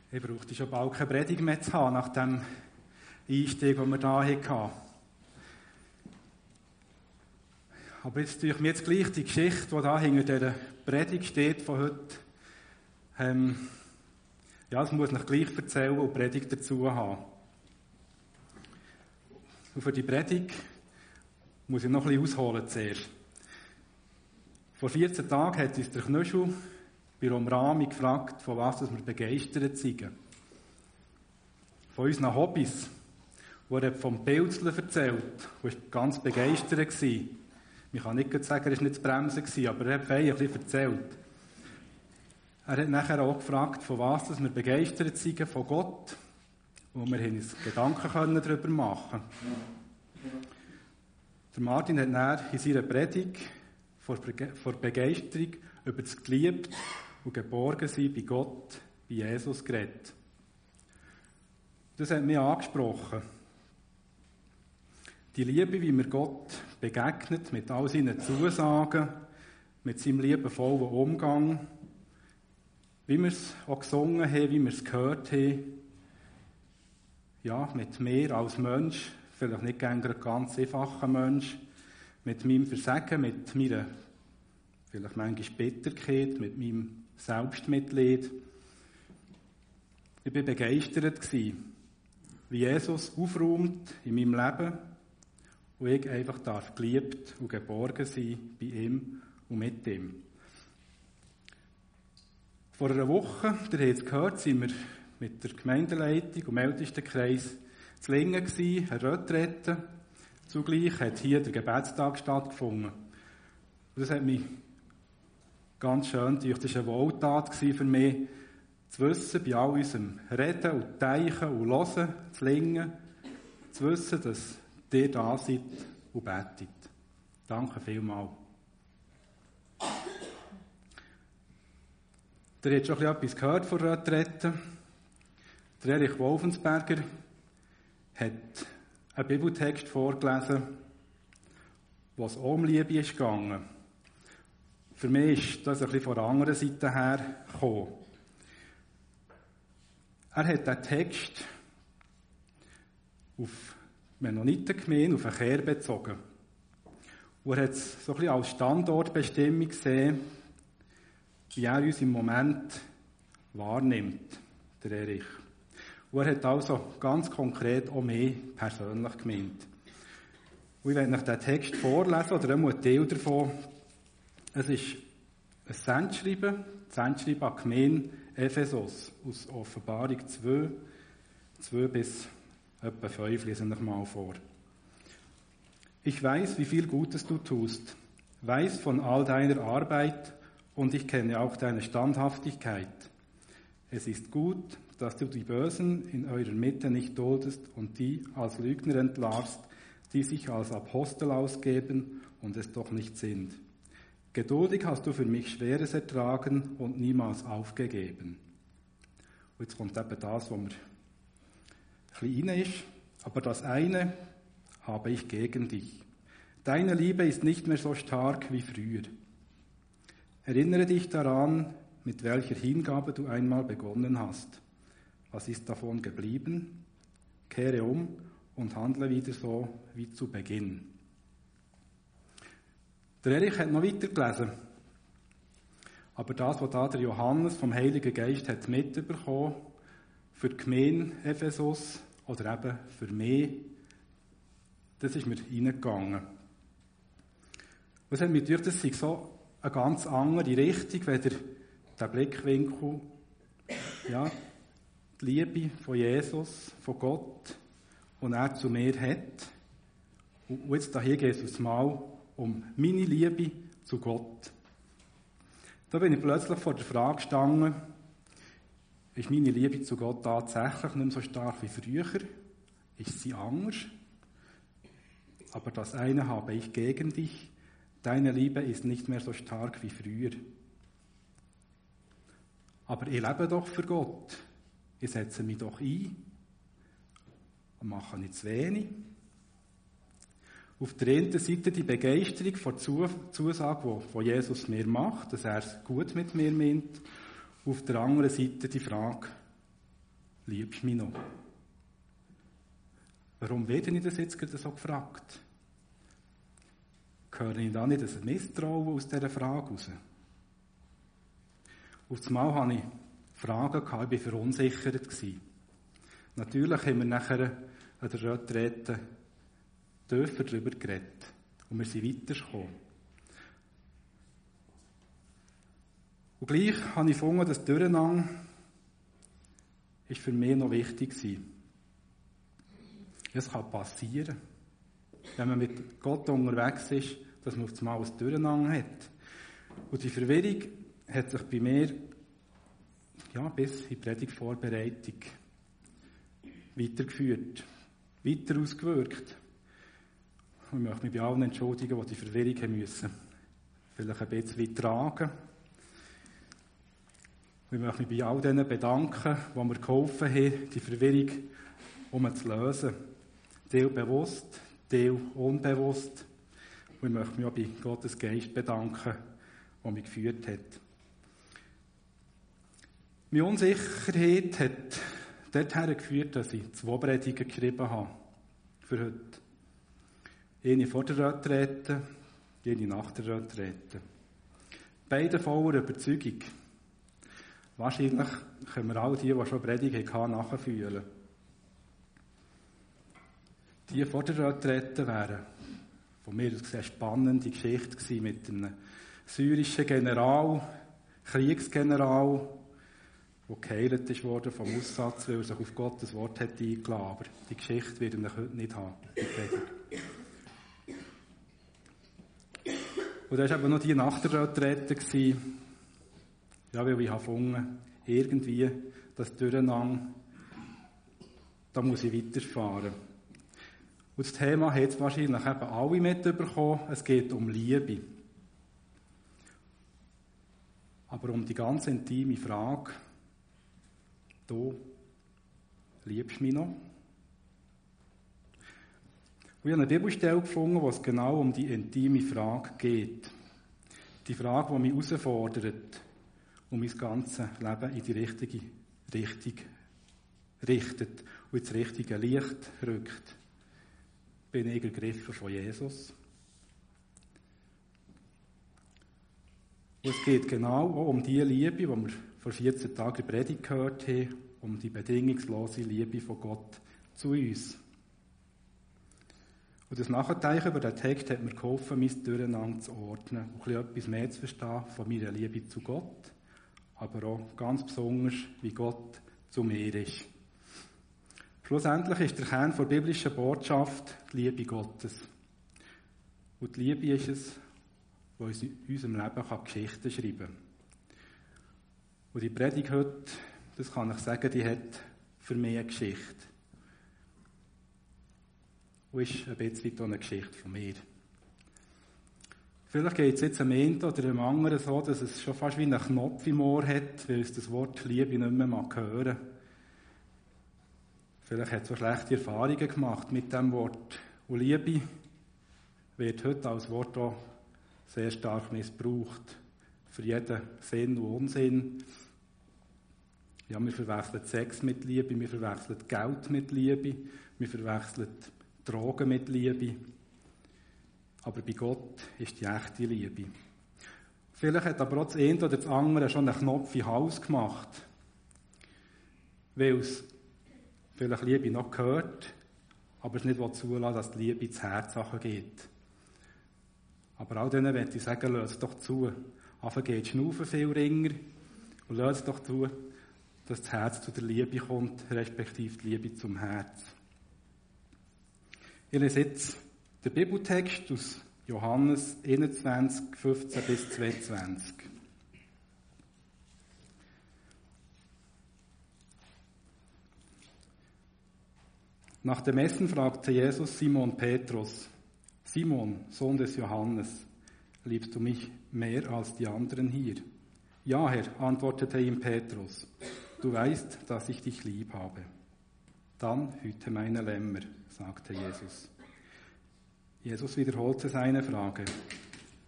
Ich brauchte schon bald keine Predigt mehr zu haben, nach dem Einstieg, den wir da hatten. Aber jetzt tue ich mir jetzt gleich die Geschichte, die da hinter dieser Predigt steht von heute, das muss ich gleich erzählen und Predigt dazu haben. Und für die Predigt muss ich noch ein bisschen ausholen zuerst. Vor 14 Tagen hat uns der Knöschel bei der Umrahmung gefragt, von was wir begeistert sind. Von unseren Hobbys. Wo er vom Pilzeln erzählt. Er war ganz begeistert. Ich kann nicht sagen, er war nicht zu bremsen, aber er hat fein ein bisschen erzählt. Er hat nachher auch gefragt, von was wir begeistert sind, von Gott. Und wir haben uns Gedanken darüber machen. Der Martin hat dann in seiner Predigt vor Begeisterung über das Geliebt und Geborgensein bei Gott, bei Jesus geredet. Das hat mich angesprochen. Die Liebe, wie mir Gott begegnet, mit all seinen Zusagen, mit seinem liebevollen Umgang, wie wir es auch gesungen haben, wie wir es gehört haben, ja, mit mir als Mensch, vielleicht nicht ein ganz einfacher Mensch, mit meinem Versagen, mit meiner vielleicht manchmal Bitterkeit, mit meinem Selbstmitleid. Ich war begeistert, wie Jesus aufräumt in meinem Leben und ich einfach geliebt und geborgen sein bei ihm und mit ihm. Vor einer Woche, ihr habt es gehört, sind wir mit der Gemeindeleitung und dem Ältestenkreis zu Lingen gewesen, eine Retrette. Zugleich hat hier der Gebetstag stattgefunden. Und das hat mich ganz schön gedacht. Das war eine Wohltat für mich, zu wissen, bei all unserem Reden und Teichen und Hören, zu Lingen, zu wissen, dass ihr da seid und betet. Danke vielmals. Ihr habt schon etwas gehört von der Retrette. Der Erich Wolfensberger hat einen Bibeltext vorgelesen, wo es auch um Liebe ist gegangen. Für mich ist das ein bisschen von der anderen Seite her gekommen. Er hat den Text auf Mennonitengemeinde, auf einen Kehr bezogen. Und er hat es so ein bisschen als Standortbestimmung gesehen, wie er uns im Moment wahrnimmt, der Erich. Und er hat also ganz konkret auch mich persönlich gemeint. Und ich werde euch den Text vorlesen, oder einen Teil davon. Es ist ein Sendschreiben an die Gemeinde Ephesus, aus Offenbarung 2 bis etwa 5, lesen wir mal vor. Ich weiß, wie viel Gutes du tust, weiß von all deiner Arbeit und ich kenne auch deine Standhaftigkeit. Es ist gut, dass du die Bösen in eurer Mitte nicht duldest und die als Lügner entlarvst, die sich als Apostel ausgeben und es doch nicht sind. Geduldig hast du für mich Schweres ertragen und niemals aufgegeben. Und jetzt kommt eben das, wo mir ein bisschen rein ist. Aber das eine habe ich gegen dich. Deine Liebe ist nicht mehr so stark wie früher. Erinnere dich daran, mit welcher Hingabe du einmal begonnen hast. Was ist davon geblieben? Kehre um und handle wieder so wie zu Beginn. Der Erich hat noch weiter gelesen. Aber das, was da der Johannes vom Heiligen Geist hat mitbekommen, für die Gemeinde Ephesus oder eben für mich, das ist mir reingegangen. Was hat mir gedacht, das sei so eine ganz andere Richtung, weder der Blickwinkel, ja, die Liebe von Jesus, von Gott, die er zu mir hat. Und jetzt hier geht es mal um meine Liebe zu Gott. Da bin ich plötzlich vor der Frage gestanden, ist meine Liebe zu Gott tatsächlich nicht mehr so stark wie früher? Ist sie anders? Aber das eine habe ich gegen dich. Deine Liebe ist nicht mehr so stark wie früher. Aber ich lebe doch für Gott. Ich setze mich doch ein und mache nicht zu wenig. Auf der einen Seite die Begeisterung vor der Zusage, die Jesus mir macht, dass er es gut mit mir meint. Auf der anderen Seite die Frage, liebst du mich noch? Warum werde ich das jetzt gerade so gefragt? Höre ich da nicht ein Misstrauen aus dieser Frage heraus? Auf einmal hatte ich Fragen, ich war verunsichert. Natürlich haben wir nachher an der Retrette tiefer darüber geredet. Und wir sind weitergekommen. Und gleich habe ich gefunden, dass Durcheinander für mich noch wichtig war. Es kann passieren, wenn man mit Gott unterwegs ist, dass man auf einmal ein Durcheinander hat. Und die Verwirrung hat sich bei mir bis in die Predigtvorbereitung weitergeführt, weiter ausgewirkt. Und ich möchte mich bei allen entschuldigen, die die Verwirrung haben müssen. Vielleicht ein bisschen tragen. Ich möchte mich bei all denen bedanken, die mir geholfen haben, die Verwirrung zu lösen. Teil bewusst, Teil unbewusst. Und ich möchte mich auch bei Gottes Geist bedanken, der mich geführt hat. Meine Unsicherheit hat dorthin geführt, dass ich 2 Predigten geschrieben habe. Für heute. Eine vor der Retrette, eine nach der Retrette. Beide voller Überzeugung. Wahrscheinlich können wir all die schon Predigt hatten, nachfühlen. Die vor der Retrette wären von mir aus eine spannende Geschichte gewesen mit einem syrischen General, Kriegsgeneral, der geheilt wurde vom Aussatz, weil er sich auf Gottes Wort hat eingeladen. Aber die Geschichte wird er heute nicht haben. Und das war eben noch die nach der Retrette. Weil ich gefunden, irgendwie das Durcheinander, da muss ich weiterfahren. Und das Thema hat es wahrscheinlich eben alle mitbekommen. Es geht um Liebe. Aber um die ganz intime Frage, du liebst du mich noch? Und ich habe eine Bibelstelle gefunden, wo es genau um die intime Frage geht. Die Frage, die mich herausfordert und mein ganzes Leben in die richtige Richtung richtet und ins richtige Licht rückt. Bin ich ergriffen von Jesus. Und es geht genau auch um die Liebe, die wir vor 14 Tagen in der Predigt gehört haben, um die bedingungslose Liebe von Gott zu uns. Und das Nachdenken über den Text hat mir geholfen, mein Durcheinander zu ordnen und etwas mehr zu verstehen von meiner Liebe zu Gott, aber auch ganz besonders, wie Gott zu mir ist. Schlussendlich ist der Kern der biblischen Botschaft die Liebe Gottes. Und die Liebe ist es, die uns in unserem Leben Geschichten schreiben kann. Und die Predigt heute, das kann ich sagen, die hat für mich eine Geschichte. Und ist ein bisschen auch eine Geschichte von mir. Vielleicht geht es jetzt einem einen oder einem anderen so, dass es schon fast wie einen Knopf im Ohr hat, weil es das Wort Liebe nicht mehr hören mag. Vielleicht hat es so schlechte Erfahrungen gemacht mit diesem Wort. Und Liebe wird heute als Wort auch sehr stark missbraucht. Für jeden Sinn und Unsinn. Ja, wir verwechseln Sex mit Liebe, wir verwechseln Geld mit Liebe, wir verwechseln Drogen mit Liebe. Aber bei Gott ist die echte Liebe. Vielleicht hat aber auch das eine oder das andere schon einen Knopf in den Hals gemacht. Weil es vielleicht Liebe noch gehört, aber es nicht zulassen, dass die Liebe ins Herz geht. Aber all denen möchte ich sagen, lass es doch zu. Anfang geht Schnaufen viel ringer und lass es doch zu, dass das Herz zu der Liebe kommt, respektive die Liebe zum Herz. Ich lese jetzt den Bibeltext aus Johannes 21, 15 bis 22. Nach dem Essen fragte Jesus Simon Petrus: Simon, Sohn des Johannes, liebst du mich mehr als die anderen hier? Ja, Herr, antwortete ihm Petrus, du weißt, dass ich dich lieb habe. Dann hüte meine Lämmer, sagte Jesus. Jesus wiederholte seine Frage.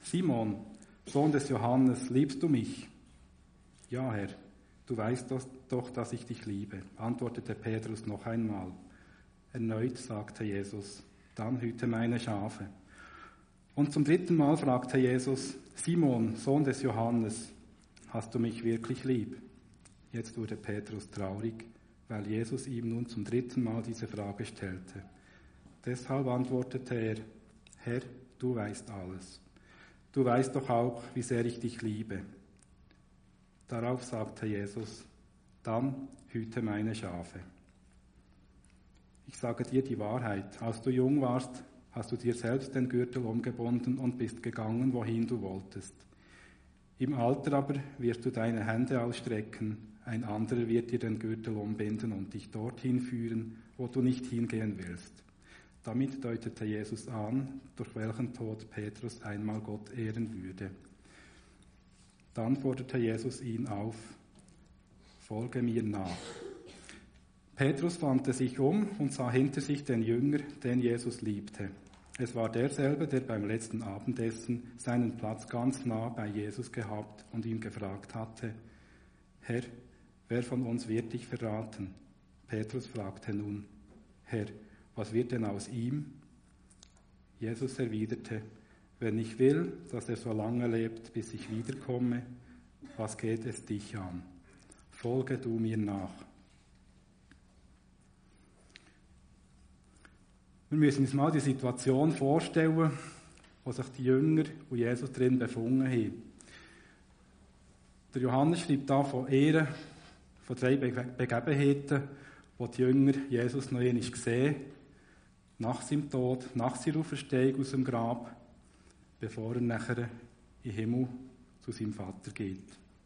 Simon, Sohn des Johannes, liebst du mich? Ja, Herr, du weißt, doch, dass ich dich liebe, antwortete Petrus noch einmal. Erneut sagte Jesus, dann hüte meine Schafe. Und zum dritten Mal fragte Jesus, Simon, Sohn des Johannes, hast du mich wirklich lieb? Jetzt wurde Petrus traurig, weil Jesus ihm nun zum dritten Mal diese Frage stellte. Deshalb antwortete er, Herr, du weißt alles. Du weißt doch auch, wie sehr ich dich liebe. Darauf sagte Jesus, dann hüte meine Schafe. Ich sage dir die Wahrheit, als du jung warst, hast du dir selbst den Gürtel umgebunden und bist gegangen, wohin du wolltest. Im Alter aber wirst du deine Hände ausstrecken, ein anderer wird dir den Gürtel umbinden und dich dorthin führen, wo du nicht hingehen willst. Damit deutete Jesus an, durch welchen Tod Petrus einmal Gott ehren würde. Dann forderte Jesus ihn auf, folge mir nach. Petrus wandte sich um und sah hinter sich den Jünger, den Jesus liebte. Es war derselbe, der beim letzten Abendessen seinen Platz ganz nah bei Jesus gehabt und ihn gefragt hatte, Herr, wer von uns wird dich verraten? Petrus fragte nun, Herr, was wird denn aus ihm? Jesus erwiderte, wenn ich will, dass er so lange lebt, bis ich wiederkomme, was geht es dich an? Folge du mir nach. Wir müssen uns mal die Situation vorstellen, wo sich die Jünger und Jesus drin befunden haben. Der Johannes schreibt da von 3 Begebenheiten, wo die Jünger Jesus noch einmal gesehen, nach seinem Tod, nach seiner Auferstehung aus dem Grab, bevor er nachher in den Himmel zu seinem Vater geht.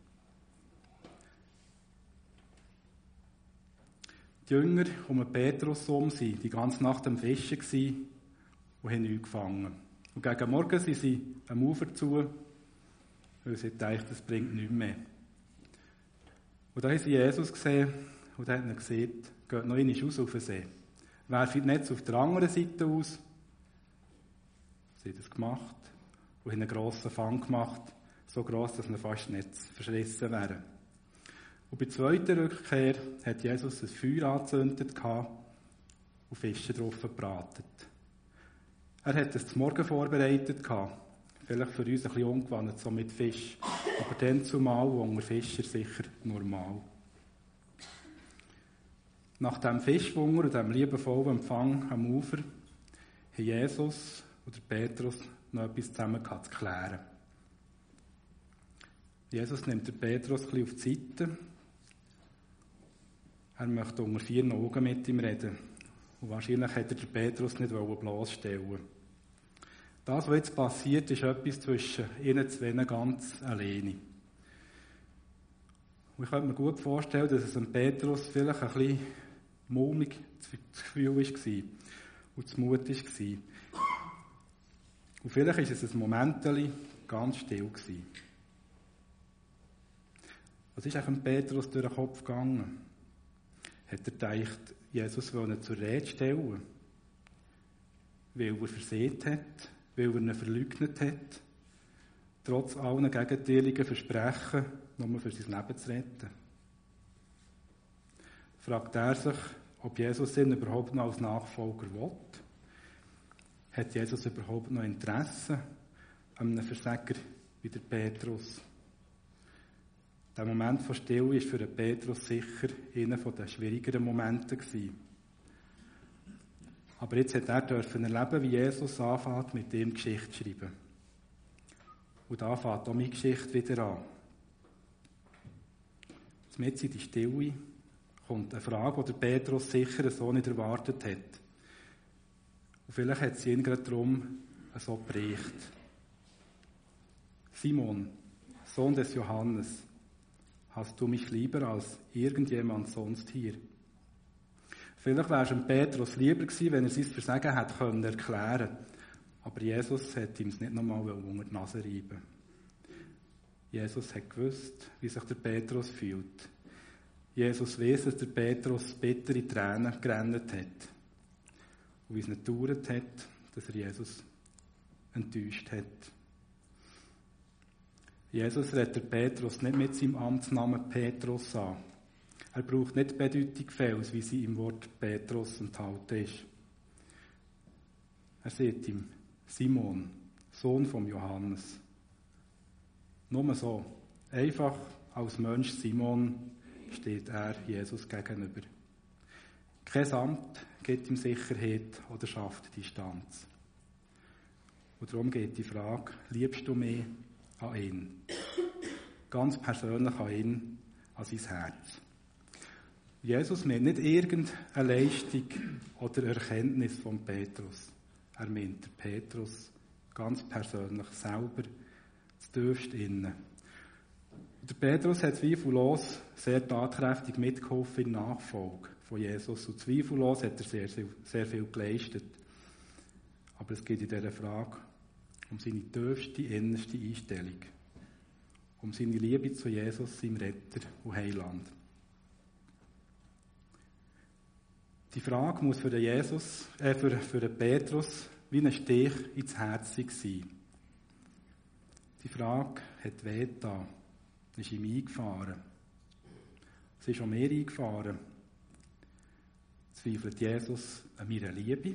Die Jünger um Petrus herum waren die ganze Nacht am Fischen und haben nichts gefangen. Und gegen Morgen sind sie am Ufer zu, weil sie dachten, das bringt nichts mehr. Und da haben sie Jesus gesehen und er hat ihnen gesagt, geht noch einmal raus auf den See. Werft das Netz auf der anderen Seite aus. Sie haben das gemacht und haben einen grossen Fang gemacht, so gross, dass ihnen fast das Netz verschlissen wäre. Und bei der zweiten Rückkehr hat Jesus ein Feuer angezündet und Fische drauf gebraten. Er hat es zum Morgen vorbereitet gehabt. Vielleicht für uns ein bisschen ungewohnt, so mit Fisch. Aber dann zumal unter Fischer sicher normal. Nach dem Fischwunder und dem liebevollen Empfang am Ufer haben Jesus und Petrus noch etwas zusammen zu klären. Jesus nimmt den Petrus ein bisschen auf die Seite. Er möchte unter 4 Augen mit ihm reden. Und wahrscheinlich hätte er den Petrus nicht bloßstellen. Das, was jetzt passiert, ist etwas zwischen ihnen zwei ganz alleine. Und ich könnte mir gut vorstellen, dass es dem Petrus vielleicht ein bisschen mulmig das Gefühl war und zu mutig war. Und vielleicht war es ein Moment ganz still gewesen. Was ist eigentlich dem Petrus durch den Kopf gegangen? Hat er gedacht, Jesus will ihn zur Rede stellen? Weil er versagt hat? Weil er ihn verleugnet hat? Trotz allen gegenteiligen Versprechen, nur für sein Leben zu retten? Fragt er sich, ob Jesus ihn überhaupt noch als Nachfolger will? Hat Jesus überhaupt noch Interesse an einem Versager wie der Petrus? Der Moment von Stille war für Petrus sicher einer der schwierigeren Momente gewesen. Aber jetzt hat er erleben, wie Jesus anfängt, mit ihm Geschichte zu schreiben. Und da fängt auch meine Geschichte wieder an. Mit in die Stille kommt eine Frage, die Petrus sicher so nicht erwartet hat. Und vielleicht hat sie ihn gerade darum so geprägt. Simon, Sohn des Johannes, hast du mich lieber als irgendjemand sonst hier? Vielleicht wäre es dem Petrus lieber gewesen, wenn er sein Versagen hätte erklären können. Aber Jesus hat ihm es nicht nochmal unter die Nase reiben. Jesus hat gewusst, wie sich der Petrus fühlt. Jesus weiss, dass der Petrus bittere Tränen gerannt hat. Und wie es nicht gedauert hat, dass er Jesus enttäuscht hat. Jesus redet Petrus nicht mit seinem Amtsnamen Petrus an. Er braucht nicht die Bedeutung Fels, wie sie im Wort Petrus enthalten ist. Er sagt ihm, Simon, Sohn von Johannes. Nur so, einfach als Mensch Simon steht er Jesus gegenüber. Kein Amt gibt ihm Sicherheit oder schafft Distanz. Und darum geht die Frage, liebst du mich an ihn? Ganz persönlich an ihn, an sein Herz. Jesus meint nicht irgendeine Leistung oder Erkenntnis von Petrus. Er meint Petrus ganz persönlich selber, das tiefste innen. Der Petrus hat zweifellos sehr tatkräftig mitgeholfen in Nachfolge von Jesus. Und zweifellos hat er sehr viel geleistet. Aber es geht in dieser Frage um seine tiefste, innerste Einstellung. Um seine Liebe zu Jesus, seinem Retter und Heiland. Die Frage muss für den Petrus wie ein Stich ins Herz sein. Die Frage hat wehgetan, ist ihm eingefahren. Es ist auch mir eingefahren. Zweifelt Jesus an meiner Liebe?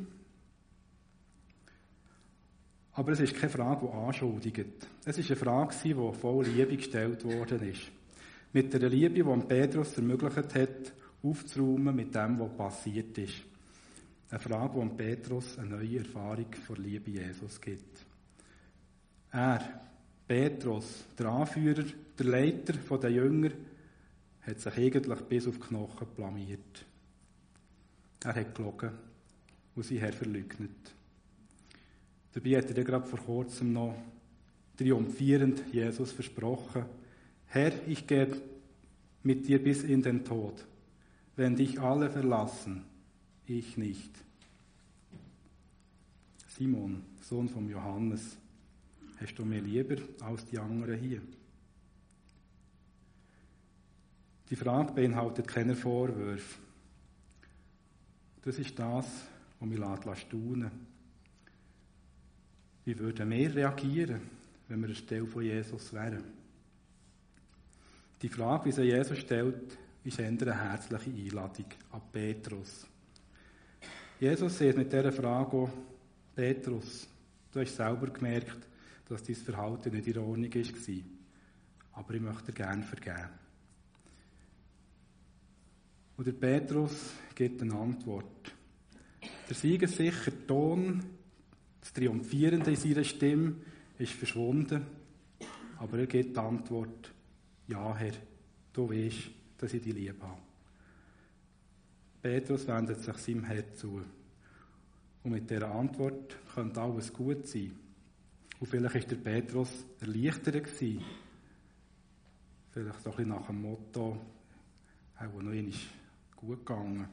Aber es ist keine Frage, die anschuldigt. Es ist eine Frage, die voll Liebe gestellt worden ist. Mit der Liebe, die Petrus ermöglicht hat, aufzuräumen mit dem, was passiert ist. Eine Frage, die Petrus eine neue Erfahrung von Liebe Jesus gibt. Er, Petrus, der Anführer, der Leiter der Jünger, hat sich eigentlich bis auf die Knochen blamiert. Er hat gelogen und sie Herr verleugnet. Dabei hat er gerade vor kurzem noch triumphierend Jesus versprochen, Herr, ich gehe mit dir bis in den Tod. Wenn dich alle verlassen, ich nicht. Simon, Sohn von Johannes, hast du mir lieber als die anderen hier? Die Frage beinhaltet keine Vorwürfe. Das ist das, was mich staunen lässt. Wie würden wir reagieren, wenn wir anstelle von Jesus wären? Die Frage, wie sie Jesus stellt, ist eher eine herzliche Einladung an Petrus. Jesus sagt mit dieser Frage auch, Petrus, du hast selber gemerkt, dass dein Verhalten nicht in Ordnung war. Aber ich möchte dir gerne vergeben. Und der Petrus gibt eine Antwort. Der siegessichere Ton, das Triumphierende in seiner Stimme, ist verschwunden. Aber er gibt die Antwort, ja Herr, du weißt, dass ich dich lieb habe. Petrus wendet sich seinem Herz zu. Und mit dieser Antwort könnte alles gut sein. Und vielleicht war der Petrus erleichtert gewesen. Vielleicht so ein bisschen nach dem Motto, auch noch einmal gut gegangen.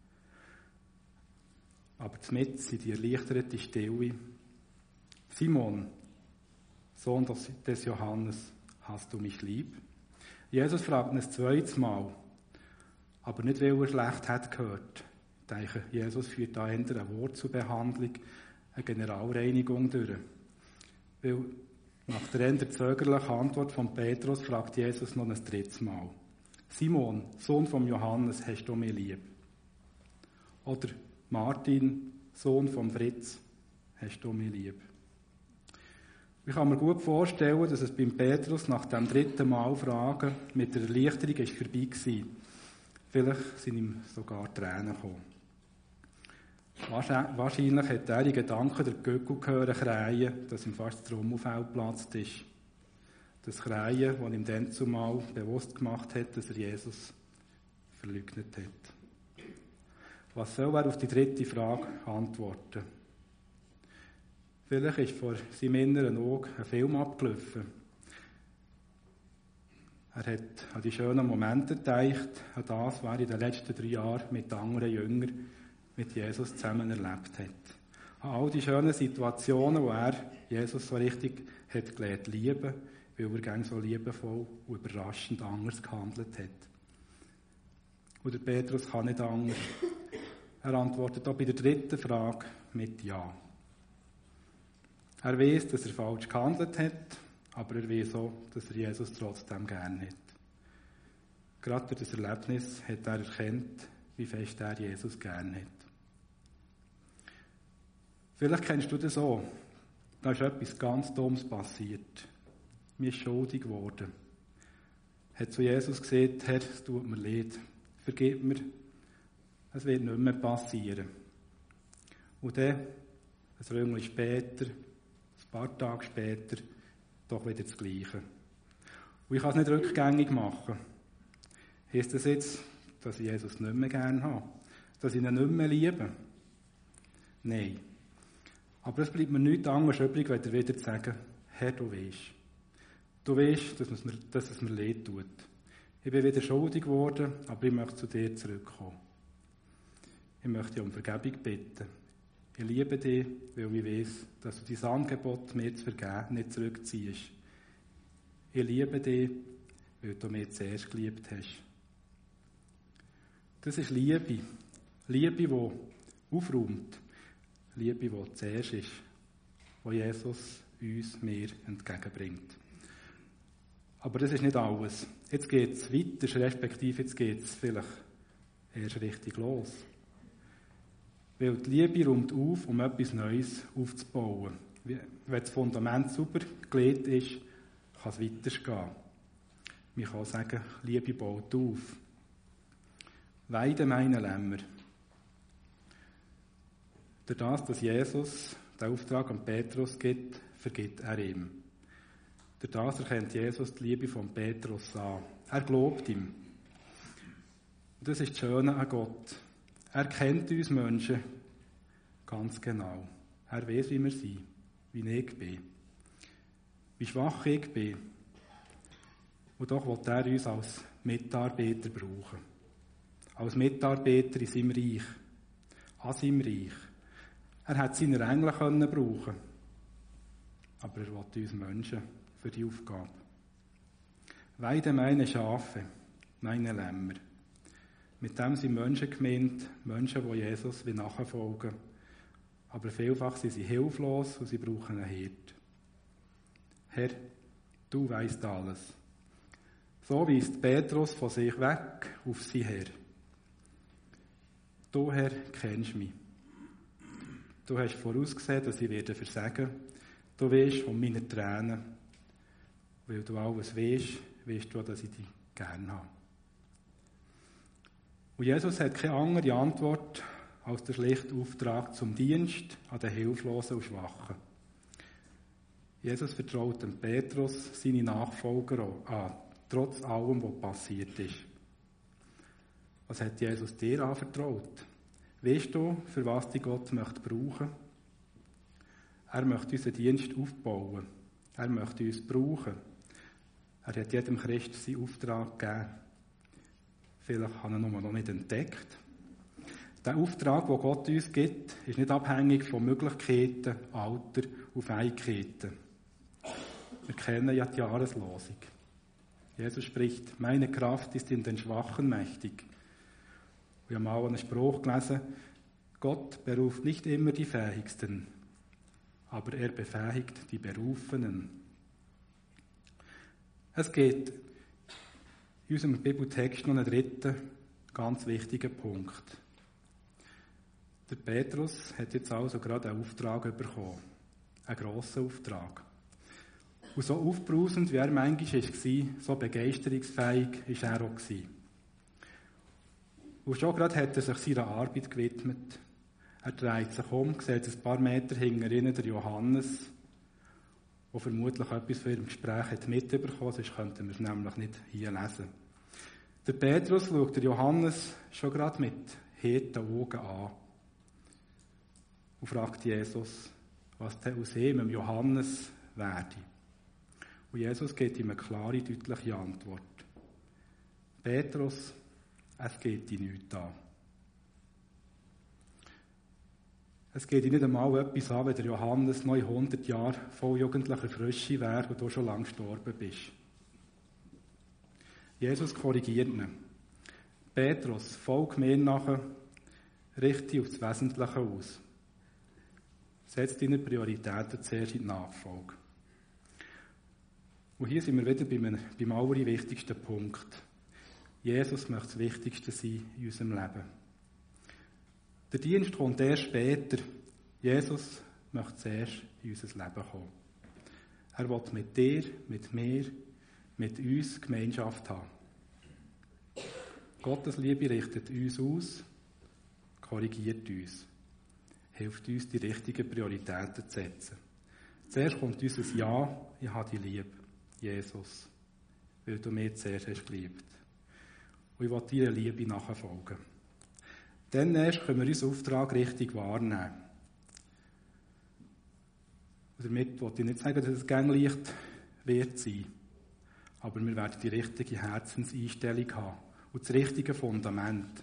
Aber mitten in die erleichterte Stille. Simon, Sohn des Johannes, hast du mich lieb? Jesus fragt ihn ein zweites Mal, aber nicht, weil er schlecht hat gehört. Ich denke, Jesus führt da eher eine Wurzelbehandlung, eine Generalreinigung durch. Weil nach der eher zögerlichen Antwort von Petrus fragt Jesus noch ein drittes Mal. Simon, Sohn von Johannes, hast du mich lieb? Oder Martin, Sohn von Fritz, hast du mich lieb? Ich kann mir gut vorstellen, dass es beim Petrus nach dem dritten Mal Fragen mit der Erleichterung ist vorbei war. Vielleicht sind ihm sogar Tränen gekommen. Wahrscheinlich hat er in Gedanken der Göckel hören krähen, dass ihm fast das Trommelfell geplatzt ist. Das Krähen, das ihm dann zumal bewusst gemacht hat, dass er Jesus verleugnet hat. Was soll er auf die dritte Frage antworten? Vielleicht ist vor seinem inneren Auge ein Film abgelaufen. Er hat an die schönen Momente gedacht, an das, was er in den letzten 3 Jahren mit anderen Jüngern, mit Jesus zusammen erlebt hat. An all die schönen Situationen, wo er Jesus so richtig hat gelernt lieben, weil er gerne so liebevoll und überraschend anders gehandelt hat. Und der Petrus kann nicht anders. Er antwortet auch bei der dritten Frage mit Ja. Er weiß, dass er falsch gehandelt hat, aber er weiß auch, dass er Jesus trotzdem gern hat. Gerade durch das Erlebnis hat er erkannt, wie fest er Jesus gern hat. Vielleicht kennst du das auch. Da ist etwas ganz Dummes passiert. Mir ist schuldig geworden. Hat zu Jesus gesagt, Herr, es tut mir leid, vergib mir, es wird nicht mehr passieren. Und dann, ein Rüngli später, ein paar Tage später, doch wieder das Gleiche. Und ich kann es nicht rückgängig machen. Heisst das jetzt, dass ich Jesus nicht mehr gerne habe? Dass ich ihn nicht mehr liebe? Nein. Aber es bleibt mir nichts anderes übrig, als wieder zu sagen, Herr, du weißt. Du weißt, dass es mir leid tut. Ich bin wieder schuldig geworden, aber ich möchte zu dir zurückkommen. Ich möchte dich um Vergebung bitten. Ich liebe dich, weil ich weiss, dass du dein Angebot, mir zu vergeben, nicht zurückziehst. Ich liebe dich, weil du mich zuerst geliebt hast. Das ist Liebe. Liebe, die aufräumt. Liebe, die zuerst ist. Die Jesus uns, mir entgegenbringt. Aber das ist nicht alles. Jetzt geht es weiter, respektive jetzt geht es vielleicht erst richtig los. Weil die Liebe räumt auf, um etwas Neues aufzubauen. Wenn das Fundament sauber gelegt ist, kann es weitergehen. Man kann sagen, Liebe baut auf. Weide meine Lämmer. Durch das, dass Jesus den Auftrag an Petrus gibt, vergibt er ihm. Durch das erkennt Jesus die Liebe von Petrus an. Er glaubt ihm. Und das ist das Schöne an Gott. Er kennt uns Menschen ganz genau. Er weiß, wie wir sind, wie ich bin, wie schwach ich bin. Und doch will er uns als Mitarbeiter brauchen. Als Mitarbeiter in seinem Reich. An seinem Reich. Er hätte seine Engel brauchen können. Aber er will uns Menschen für die Aufgabe. Weide meine Schafe, meine Lämmer. Mit dem sind Menschen gemeint, Menschen, die Jesus nachfolgen. Aber vielfach sind sie hilflos und sie brauchen einen Hirt. Herr, du weisst alles. So weist Petrus von sich weg auf sie her. Du, Herr, kennst mich. Du hast vorausgesehen, dass ich versagen werde. Du weisst von meinen Tränen. Weil du alles weisst, weisst du, dass ich dich gerne habe. Und Jesus hat keine andere Antwort als der schlichte Auftrag zum Dienst an den Hilflosen und Schwachen. Jesus vertraut dem Petrus seine Nachfolger an, trotz allem, was passiert ist. Was hat Jesus dir anvertraut? Weißt du, für was dich Gott möchte brauchen? Er möchte unseren Dienst aufbauen. Er möchte uns brauchen. Er hat jedem Christ seinen Auftrag gegeben. Vielleicht hat er ihn noch nicht entdeckt. Der Auftrag, den Gott uns gibt, ist nicht abhängig von Möglichkeiten, Alter und Fähigkeiten. Wir kennen ja die Jahreslosung. Jesus spricht, meine Kraft ist in den Schwachen mächtig. Wir haben auch einen Spruch gelesen, Gott beruft nicht immer die Fähigsten, aber er befähigt die Berufenen. Es geht in unserem Bibeltext noch einen dritten, ganz wichtigen Punkt. Der Petrus hat jetzt also gerade einen Auftrag bekommen. Einen grossen Auftrag. Und so aufbrausend, wie er manchmal war, so begeisterungsfähig war er auch. Und schon gerade hat er sich seiner Arbeit gewidmet. Er dreht sich um, sieht ein paar Meter hinter ihnen der Johannes, der vermutlich etwas von ihrem Gespräch hat mitbekommen, sonst könnten wir es nämlich nicht hier lesen. Der Petrus schaut der Johannes schon gerade mit Hirtenaugen an und fragt Jesus, was denn aus ihm, dem Johannes, werde. Und Jesus gibt ihm eine klare, deutliche Antwort. Petrus, es geht dich nichts an. Es geht dich nicht einmal etwas an, wenn der Johannes noch in 100 Jahren voll jugendlicher Frische wäre und du schon lange gestorben bist. Jesus korrigiert ihn. Petrus, folg mir nachher, richte auf das Wesentliche aus. Setz deine Prioritäten zuerst in die Nachfolge. Und hier sind wir wieder beim allerwichtigsten Punkt. Jesus möchte das Wichtigste sein in unserem Leben. Der Dienst kommt erst später. Jesus möchte zuerst in unser Leben kommen. Er will mit dir, mit mir, mit uns Gemeinschaft haben. Gottes Liebe richtet uns aus, korrigiert uns, hilft uns, die richtigen Prioritäten zu setzen. Zuerst kommt unser Ja, ich habe dich lieb, Jesus, weil du mich zuerst hast geliebt. Und ich will deiner Liebe nachfolgen. Dann erst können wir unseren Auftrag richtig wahrnehmen. Und damit will ich nicht sagen, dass es gern leicht wird sein. Aber wir werden die richtige Herzenseinstellung haben und das richtige Fundament.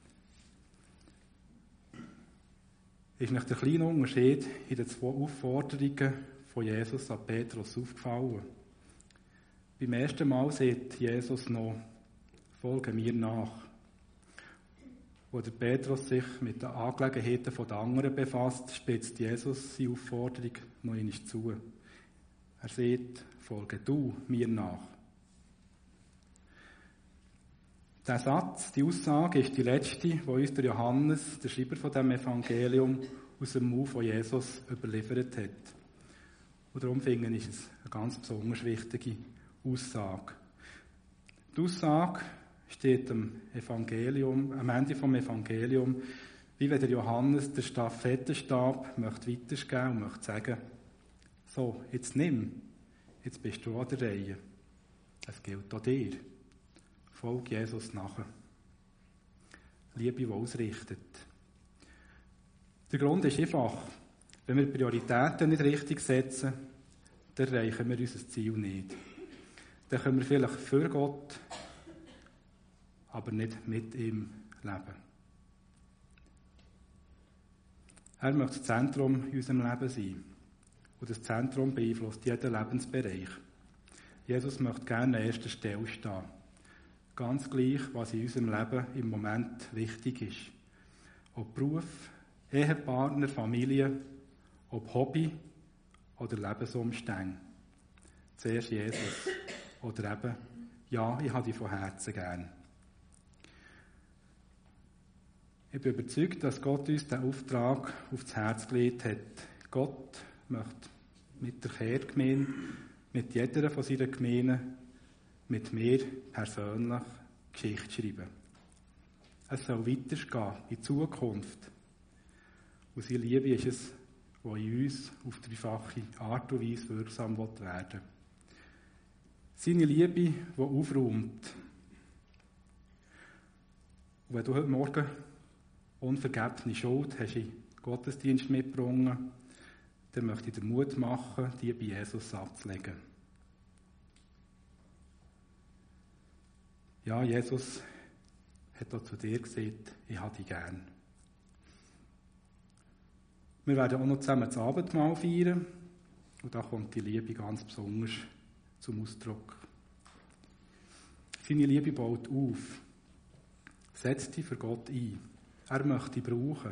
Ist nicht der kleine Unterschied in den 2 Aufforderungen von Jesus an Petrus aufgefallen? Beim ersten Mal sagt Jesus noch, folge mir nach. Wo der Petrus sich mit den Angelegenheiten der anderen befasst, spitzt Jesus seine Aufforderung noch einmal zu. Er sagt, folge du mir nach. Der Satz, die Aussage ist die letzte, die uns der Johannes, der Schreiber von dem Evangelium, aus dem Mund von Jesus überliefert hat. Und darum finde ich es eine ganz besonders wichtige Aussage. Die Aussage steht am Ende vom Evangelium, wie wenn der Johannes den Stafettenstab möchte weitergeben und möchte sagen, so, jetzt nimm, jetzt bist du an der Reihe. Es gilt auch dir. Folge Jesus nachher. Liebe, die ausrichtet. Der Grund ist einfach, wenn wir Prioritäten nicht richtig setzen, dann erreichen wir unser Ziel nicht. Dann können wir vielleicht für Gott, aber nicht mit ihm leben. Er möchte das Zentrum in unserem Leben sein. Und das Zentrum beeinflusst jeden Lebensbereich. Jesus möchte gerne an erster Stelle stehen. Ganz gleich, was in unserem Leben im Moment wichtig ist. Ob Beruf, Ehepartner, Familie, ob Hobby oder Lebensumstände. Zuerst Jesus. Oder eben, ja, ich habe dich von Herzen gern. Ich bin überzeugt, dass Gott uns den Auftrag aufs Herz gelegt hat. Gott möchte mit der Kehrgemeinde, mit jeder von seinen Gemeinden, mit mir persönlich Geschichte schreiben. Es soll weitergehen in Zukunft. Und seine Liebe ist es, die in uns auf dreifache Art und Weise wirksam werden will. Seine Liebe, die aufräumt. Und wenn du heute Morgen unvergebene Schuld hast in Gottesdienst mitgebracht, dann möchte ich dir Mut machen, die bei Jesus abzulegen. Ja, Jesus hat auch zu dir gesagt, ich habe dich gern. Wir werden auch noch zusammen das Abendmahl feiern. Und da kommt die Liebe ganz besonders zum Ausdruck. Seine Liebe baut auf. Setz dich für Gott ein. Er möchte dich brauchen.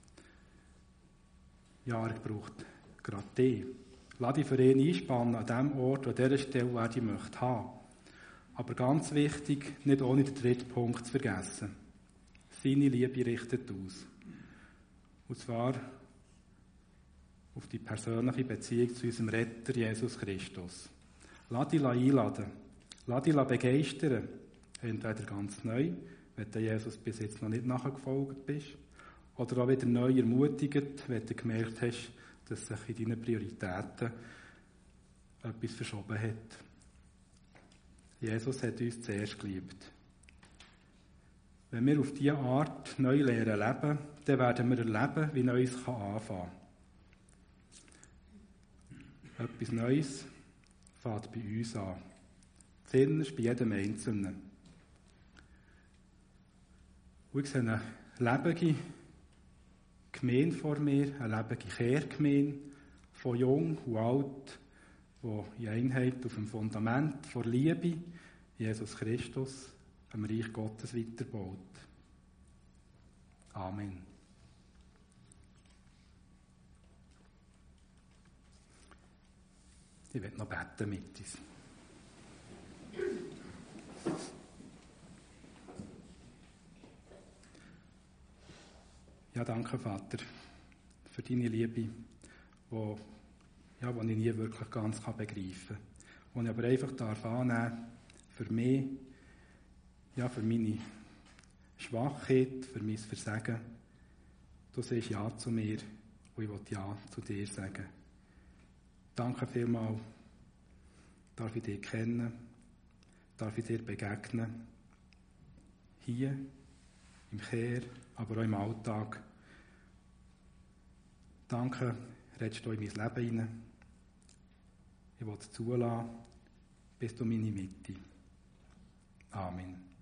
Ja, er braucht gerade dich. Lass dich für ihn einspannen an dem Ort, an dieser Stelle, wo er dich möchte haben. Aber ganz wichtig, nicht ohne den dritten Punkt zu vergessen. Seine Liebe richtet aus. Und zwar auf die persönliche Beziehung zu unserem Retter Jesus Christus. Lass dich einladen. Lass dich begeistern. Entweder ganz neu, wenn du Jesus bis jetzt noch nicht nachgefolgt bist, oder auch wieder neu ermutigt, wenn du gemerkt hast, dass sich in deinen Prioritäten etwas verschoben hat. Jesus hat uns zuerst geliebt. Wenn wir auf diese Art neu lernen leben, dann werden wir erleben, wie Neues anfangen kann. Etwas Neues fängt bei uns an. Zuerst bei jedem Einzelnen. Und ich sehe eine lebendige Gemeinde vor mir, eine lebendige Kehrgemeinde, von jung und alt, die in Einheit auf dem Fundament von Liebe, Jesus Christus, am Reich Gottes weiterbaut. Amen. Ich werde noch beten mit uns. Ja, danke, Vater, für deine Liebe, die ich nie wirklich ganz begreifen kann. Die ich aber einfach annehmen für mich, ja, für meine Schwachheit, für mein Versagen. Du sagst Ja zu mir und ich will Ja zu dir sagen. Danke vielmals, darf ich dich kennen, darf ich dir begegnen, hier, im Kehr, aber auch im Alltag. Danke, redest du in mein Leben hinein. Ich will es zulassen, bis du meine Mitte. Amen.